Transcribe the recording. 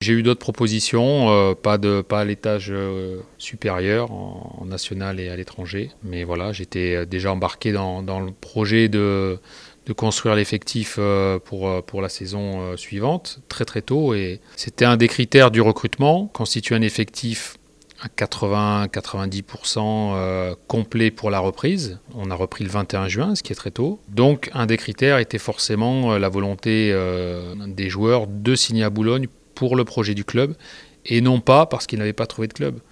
j'ai eu d'autres propositions, pas à l'étage supérieur, en national et à l'étranger. Mais voilà, j'étais déjà embarqué dans le projet de construire l'effectif pour la saison suivante, très très tôt. Et c'était un des critères du recrutement, constituer un effectif à 80-90% complet pour la reprise. On a repris le 21 juin, ce qui est très tôt. Donc, un des critères était forcément la volonté des joueurs de signer à Boulogne pour le projet du club et non pas parce qu'ils n'avaient pas trouvé de club.